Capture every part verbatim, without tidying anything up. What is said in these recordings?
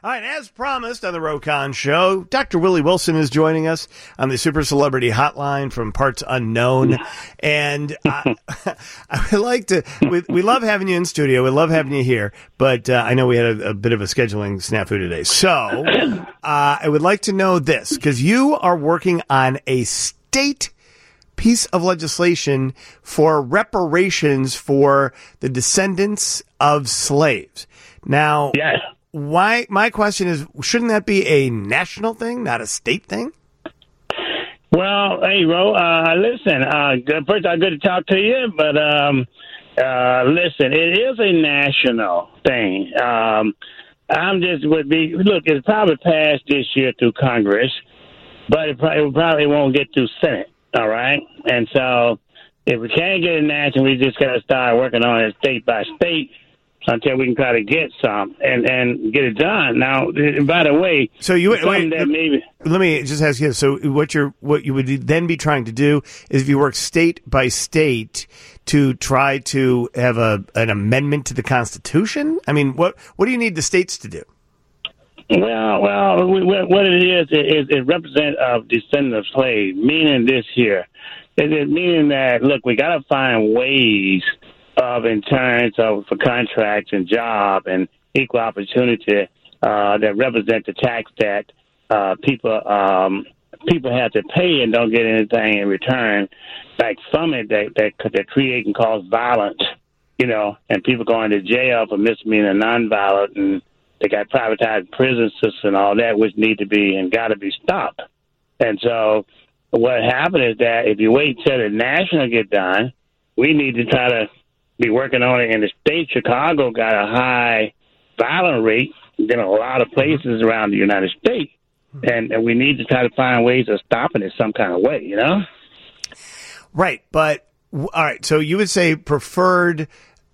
All right, as promised on the Rokon Show, Doctor Willie Wilson is joining us on the Super Celebrity Hotline from Parts Unknown. And I, I would like to, we, we love having you in studio. We love having you here. But uh, I know we had a, a bit of a scheduling snafu today. So uh, I would like to know this, because you are working on a state piece of legislation for reparations for the descendants of slaves. Now, yes. Why? My question is, shouldn't that be a national thing, not a state thing? Well, hey, Ro, uh, listen, uh, good, first, I'm good to talk to you, but um, uh, listen, it is a national thing. Um, I'm just would be, look, it's probably passed this year through Congress, but it probably, it probably won't get through Senate, all right? And so if we can't get it national, we just got to start working on it state by state until we can try to get some and, and get it done. Now, by the way, so you wait, wait that maybe let me just ask you. So, what you're what you would then be trying to do is, if you work state by state to try to have a an amendment to the Constitution. I mean, what what do you need the states to do? Well, well, what it is is it represents a descendant of slaves, meaning this here, is it meaning that look, we got to find ways of in terms of for contracts and job and equal opportunity uh, that represent the tax that uh, people um, people have to pay and don't get anything in return, like from it that that that create and cause violence, you know, and people going to jail for misdemeanor, nonviolent, and they got privatized prison systems and all that, which need to be and got to be stopped. And so, what happened is that if you wait till the national get done, we need to try to be working on it in the state. Chicago got a high violent rate than a lot of places around the United States, and, and we need to try to find ways of stopping it some kind of way, you know? Right, but all right. So you would say preferred,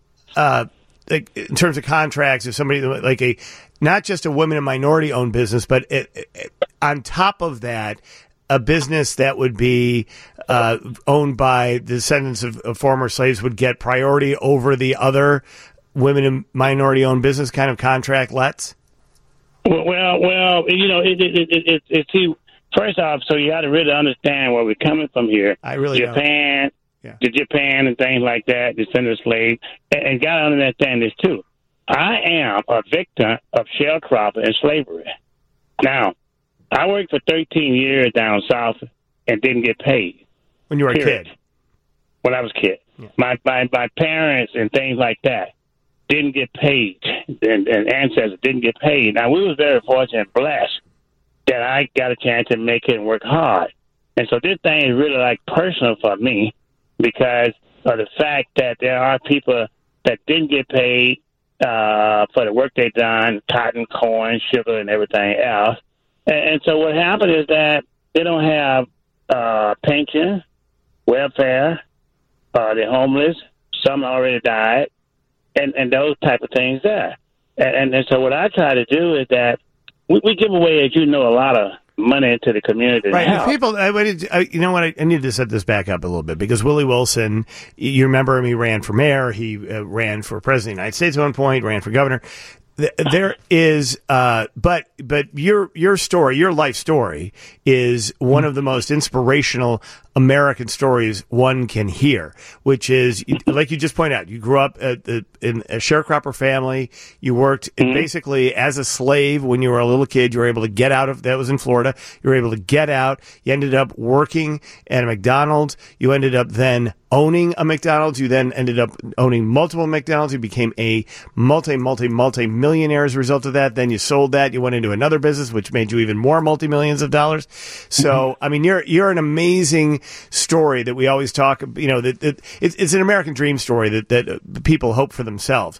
uh, like in terms of contracts, if somebody like a not just a women and minority owned business, but it, it, on top of that, a business that would be uh, owned by the descendants of, of former slaves would get priority over the other women and minority-owned business kind of contract lets? Well, well, well you know, it, it, it, it, it, see, first off, so you got to really understand where we're coming from here. I really Japan, yeah. the Japan and things like that, descendants of slaves, and, and got to understand this too. I am a victim of sharecropping and slavery. Now, I worked for thirteen years down south and didn't get paid. When you were period. a kid? When I was a kid. Yeah. My, my my parents and things like that didn't get paid, and, and ancestors didn't get paid. Now, we was very fortunate and blessed that I got a chance to make it and work hard. And so this thing is really like personal for me because of the fact that there are people that didn't get paid uh, for the work they done, cotton, corn, sugar, and everything else. And so what happened is that they don't have uh, pension, welfare, uh, they're homeless, some already died, and, and those type of things there. And, and so what I try to do is that we, we give away, as you know, a lot of money into the community. Right. If people, I, I, you know what, I, I need to set this back up a little bit because Willie Wilson, you remember him, he ran for mayor, he uh, ran for president of the United States at one point, ran for governor. There is, uh, but but your your story, your life story, is one of the most inspirational American stories one can hear. Which is, like you just pointed out, you grew up at the, in a sharecropper family. You worked mm-hmm. basically as a slave when you were a little kid. You were able to get out of that was in Florida. You were able to get out. You ended up working at a McDonald's. You ended up then owning a McDonald's. You then ended up owning multiple McDonald's. You became a multi, multi, multi millionaire as a result of that. Then you sold that. You went into another business, which made you even more multi-millions of dollars. So, mm-hmm. I mean, you're, you're an amazing story that we always talk, you know, that, that it's, it's an American dream story that, that people hope for themselves.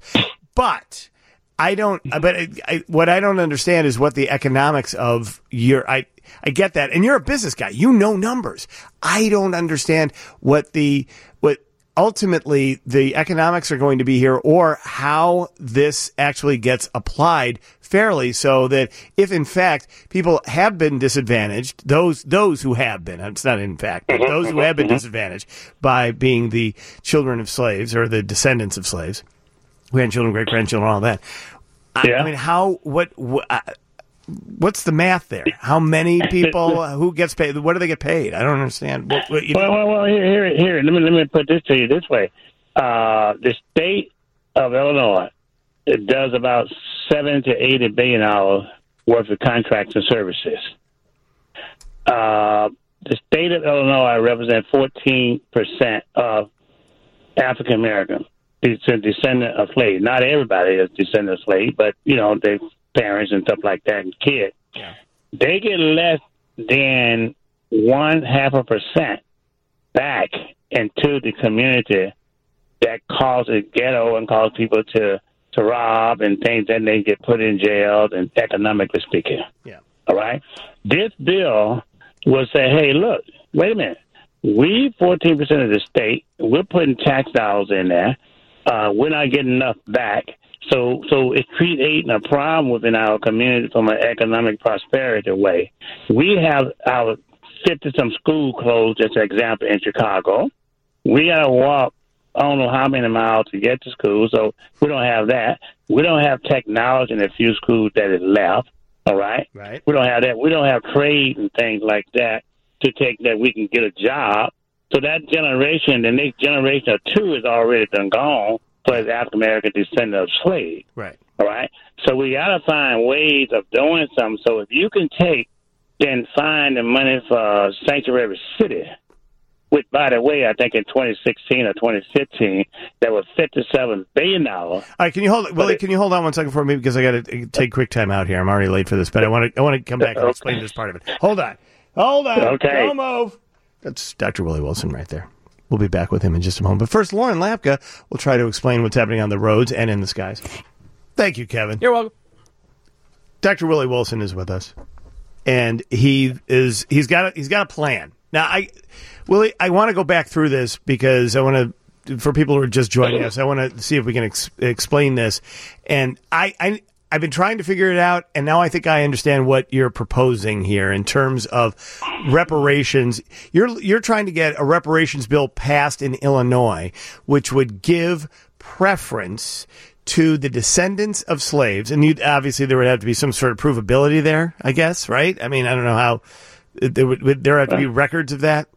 But I don't, but I, I, what I don't understand is what the economics of your, I, I get that. And you're a business guy. You know numbers. I don't understand what the, what ultimately the economics are going to be here or how this actually gets applied fairly so that if in fact people have been disadvantaged, those, those who have been, it's not in fact, but those who have been disadvantaged by being the children of slaves or the descendants of slaves, grandchildren, great grandchildren, all that. I, I mean, how, what, what uh, what's the math there? How many people, who gets paid? What do they get paid? I don't understand. What, what, you well, well, well, here, here, let me, let me put this to you this way. Uh, the state of Illinois, it does about seven to eighty billion dollars worth of contracts and services. Uh, the state of Illinois represents fourteen percent of African Americans. It's a descendant of slaves. Not everybody is descendant of slaves, but, you know, their parents and stuff like that and kids. Yeah. They get less than one half a percent back into the community that causes ghetto and causes people to, to rob and things, and they get put in jail, and economically speaking. Yeah. All right? This bill will say, hey, look, wait a minute. We, fourteen percent of the state, we're putting tax dollars in there. Uh, we're not getting enough back. So so it's creating a problem within our community from an economic prosperity way. We have our fifty-some school closed, just an example, in Chicago. We got to walk, I don't know how many miles to get to school, so we don't have that. We don't have technology in a few schools that is left, all right? Right. We don't have that. We don't have trade and things like that to take that we can get a job. So that generation, the next generation or two is already done gone for the African American descendant of slaves. Right. All right. So we got to find ways of doing something. So if you can take and find the money for Sanctuary City, which, by the way, I think in twenty sixteen or twenty fifteen, there was fifty-seven billion dollars. All right, can you hold, Willie? Can you hold on one second for me, because I got to take quick time out here. I'm already late for this, but I want to I want to come back and Okay. explain this part of it. Hold on, hold on. Okay. Don't move. That's Doctor Willie Wilson right there. We'll be back with him in just a moment. But first, Lauren Lapka will try to explain what's happening on the roads and in the skies. Thank you, Kevin. You're welcome. Doctor Willie Wilson is with us, and he is he's got a, he's got a plan. Now, I Willie, I want to go back through this because I want to, for people who are just joining us, I want to see if we can ex- explain this. And I, I I've been trying to figure it out, and now I think I understand what you're proposing here in terms of reparations. You're you're trying to get a reparations bill passed in Illinois, which would give preference to the descendants of slaves, and you'd, obviously there would have to be some sort of provability there, I guess, right? I mean, I don't know how there would, would there have to be records of that.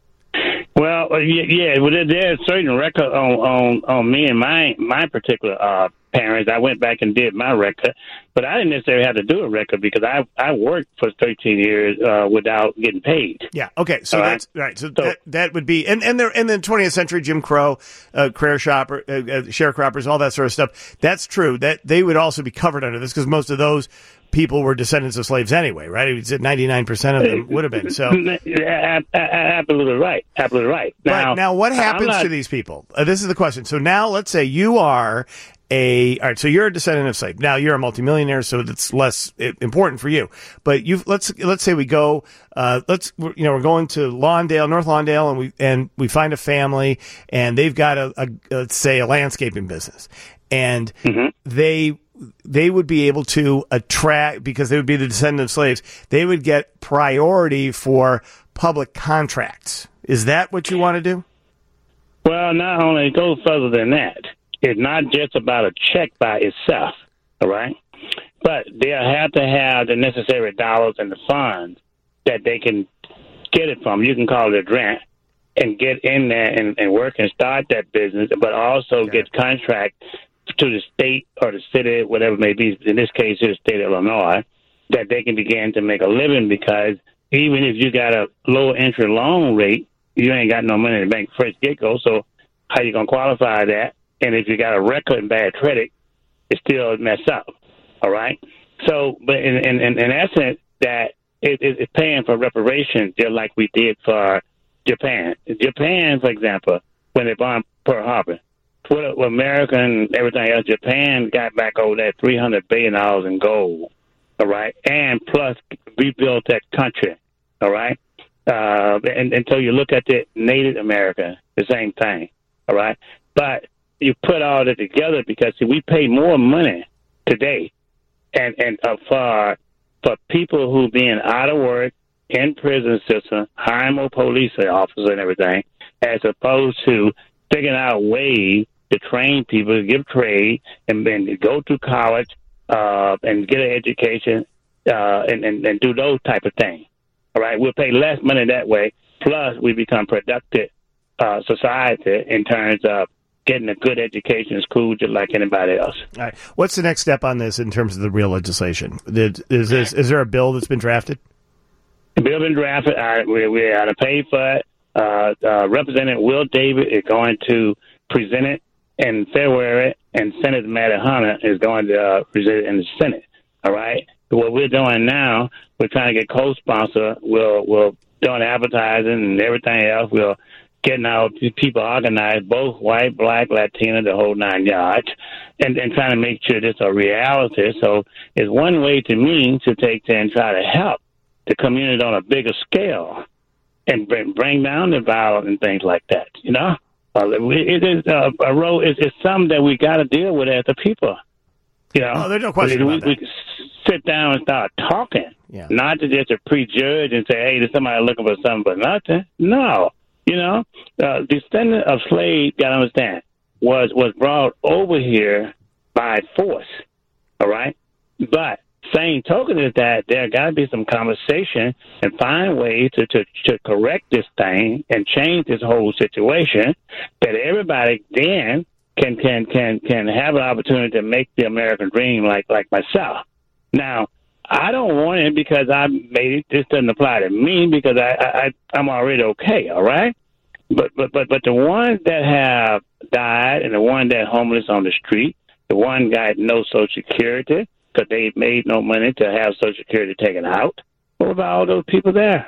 Well, uh, yeah, yeah. Well, there, there's certain record on, on on me and my my particular uh, parents. I went back and did my record, but I didn't necessarily have to do a record because I I worked for thirteen years uh, without getting paid. Yeah. Okay. So All that's right. right. So, So- that that would be and and there in the twentieth century, Jim Crow, uh, Crayer shopper, uh, uh, sharecroppers, all that sort of stuff. That's true. That they would also be covered under this because most of those people were descendants of slaves anyway, right? He said ninety-nine percent of them would have been. So, Yeah, a- a- absolutely right. Absolutely right. now, Now, now what happens I'm not- to these people? Uh, this is the question. So now let's say you are a, all right, so you're a descendant of slave. Now you're a multimillionaire, so that's less i- important for you. But you let's, let's say we go, uh, let's, we're- you know, we're going to Lawndale, North Lawndale, and we, and we find a family and they've got a, a let's say a landscaping business, and Mm-hmm. they, they would be able to attract, because they would be the descendant of slaves, they would get priority for public contracts. Is that what you want to do? Well, not only it goes further than that. It's not just about a check by itself, all right? But they'll have to have the necessary dollars and the funds that they can get it from. You can call it a grant and get in there and, and work and start that business, but also get contract to the state or the city, whatever it may be, in this case, it's the state of Illinois, that they can begin to make a living, because even if you got a low entry loan rate, you ain't got no money in the bank first get-go, so how you going to qualify that? And if you got a record and bad credit, it still mess up, all right? So, but in, in, in, in essence, that it, it, it's paying for reparations just like we did for Japan. Japan, for example, when they bombed Pearl Harbor, what America and everything else, Japan got back over that three hundred billion dollars in gold, all right? And plus rebuilt that country, all right? Uh, and, and so you look at the Native American, the same thing, all right? But you put all that together because, see, we pay more money today and, and uh, for, for people who being out of work, in prison system, hiring more police officers and everything, as opposed to figuring out ways to train people, to give trade, and then to go to college, uh, and get an education uh, and, and, and do those type of things. All right, we'll pay less money that way. Plus, we become productive uh, society in terms of getting a good education in school just like anybody else. All right. What's the next step on this in terms of the real legislation? Is, this, is there a bill that's been drafted? The bill been drafted. Uh, we, we ought to pay for it. Uh, uh, Representative Will Davis is going to present it in February, and Senator Matty Hunter is going to uh, present it in the Senate. All right? So what we're doing now, we're trying to get co-sponsor. We'll, we'll doing advertising and everything else. We'll getting our people organized, both white, black, Latino, the whole nine yards, and, and trying to make sure this is a reality. So it's one way to me to take and try to help the community on a bigger scale and bring, bring down the violence and things like that, you know? Uh, it is uh, a role. It's, it's something that we got to deal with as the people, you know? Oh, there's no question we, about we, that. We sit down and start talking, yeah. Not to just to prejudge and say, hey, there's somebody looking for something, but nothing. No. You know, uh, descendant of slaves, got to understand, was, was brought over here by force, all right? But same token is that there got to be some conversation and find ways to, to, to correct this thing and change this whole situation that everybody then can can can can have an opportunity to make the American dream like like myself. Now, I don't want it because I made it. This doesn't apply to me because I, I I'm already okay. All right, but but but but the ones that have died and the one that homeless on the street, the one got no Social Security because they made no money to have Social Security taken out. What about all those people there?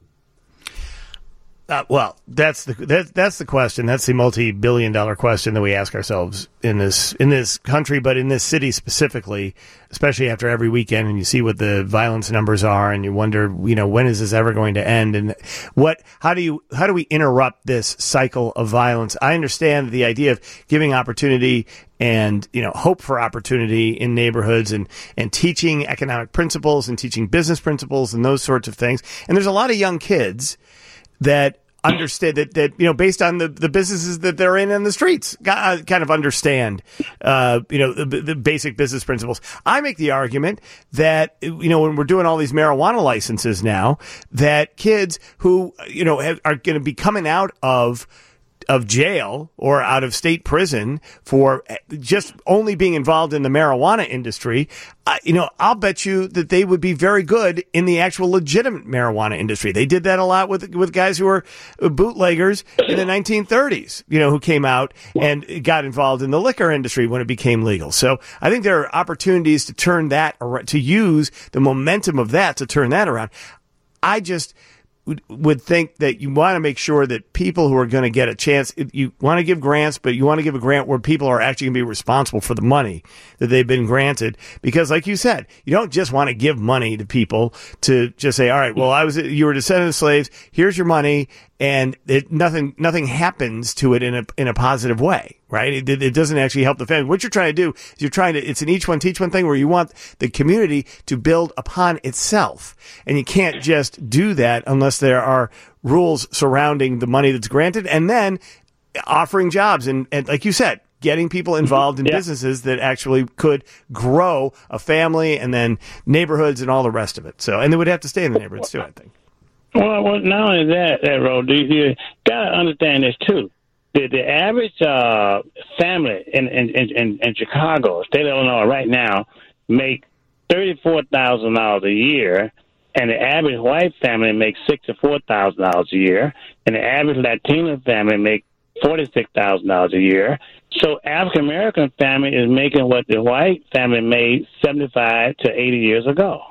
Uh, well, that's the that, that's the question. That's the multi-billion-dollar question that we ask ourselves in this in this country, but in this city specifically, especially after every weekend, and you see what the violence numbers are, and you wonder, you know, when is this ever going to end? And what? How do you how do we interrupt this cycle of violence? I understand the idea of giving opportunity and, you know, hope for opportunity in neighborhoods and, and teaching economic principles and teaching business principles and those sorts of things. And there's a lot of young kids that understand that, that, you know, based on the, the businesses that they're in in the streets, kind of understand, uh, you know, the, the basic business principles. I make the argument that, you know, when we're doing all these marijuana licenses now, that kids who, you know, have, are going to be coming out of of jail or out of state prison for just only being involved in the marijuana industry, uh, you know, I'll bet you that they would be very good in the actual legitimate marijuana industry. They did that a lot with with guys who were bootleggers in the nineteen thirties, you know, who came out and got involved in the liquor industry when it became legal. So I think there are opportunities to turn that around, to use the momentum of that to turn that around. I just would think that you want to make sure that people who are going to get a chance, you want to give grants, but you want to give a grant where people are actually going to be responsible for the money that they've been granted. Because like you said, you don't just want to give money to people to just say, all right, well, I was, you were a descendant of slaves. Here's your money. And it, nothing, nothing happens to it in a, in a positive way, right? It, it doesn't actually help the family. What you're trying to do is you're trying to, it's an each one teach one thing where you want the community to build upon itself. And you can't just do that unless there are rules surrounding the money that's granted and then offering jobs. And, and like you said, getting people involved in yeah. businesses that actually could grow a family and then neighborhoods and all the rest of it. So, and they would have to stay in the neighborhoods too, I think. Well, well, not only that, that Ro, you, you got to understand this too. The, the average uh, family in, in, in, in Chicago, state of Illinois, right now, make thirty-four thousand dollars a year, and the average white family makes sixty-four thousand dollars a year, and the average Latino family make forty-six thousand dollars a year. So African American family is making what the white family made seventy-five to eighty years ago.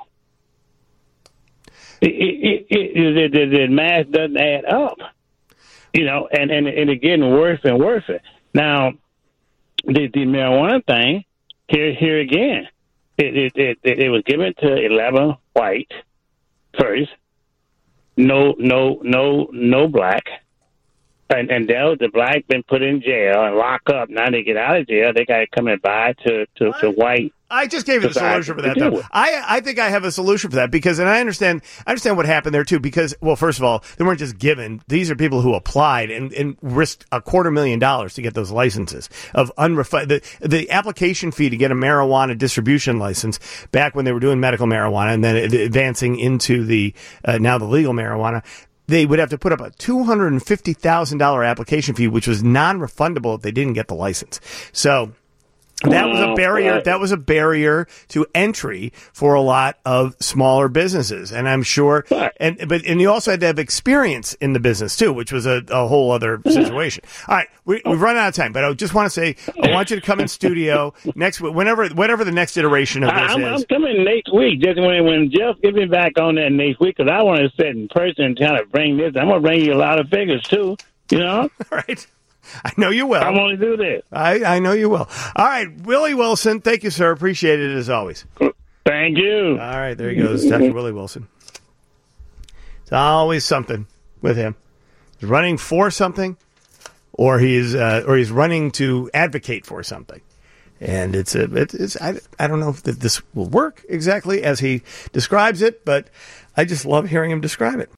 It, it, it, it, the, the math doesn't add up, you know, and, and, and it's getting worse and worse. Now, the, the marijuana thing, here here again, it, it, it, it, it was given to eleven white first, no no no no black, and, and those, the black been put in jail and locked up. Now they get out of jail, they got to come and buy to, to, to white. I just gave you the solution for that, though. I I think I have a solution for that because, and I understand, I understand what happened there too. Because, well, first of all, they weren't just given; these are people who applied and, and risked a quarter million dollars to get those licenses of unrefined. The the application fee to get a marijuana distribution license back when they were doing medical marijuana and then advancing into the uh, now the legal marijuana. They would have to put up a two hundred and fifty thousand dollar application fee, which was non-refundable if they didn't get the license. So. That was a barrier. That was a barrier to entry for a lot of smaller businesses, and I'm sure. And but and you also had to have experience in the business too, which was a, a whole other situation. All right, we, we've run out of time, but I just want to say I want you to come in studio next whenever whatever the next iteration of this I'm, is. I'm coming next week. Just when when Jeff get me back on that next week, because I want to sit in person and kind of bring this. I'm gonna bring you a lot of figures too. You know, all right. I know you will. I want to do this. I, I know you will. All right, Willie Wilson, thank you, sir. Appreciate it as always. Thank you. All right, there he goes, Doctor Willie Wilson. It's always something with him. He's running for something, or he's uh, or he's running to advocate for something. And it's a it, it's I, I don't know if this will work exactly as he describes it, but I just love hearing him describe it.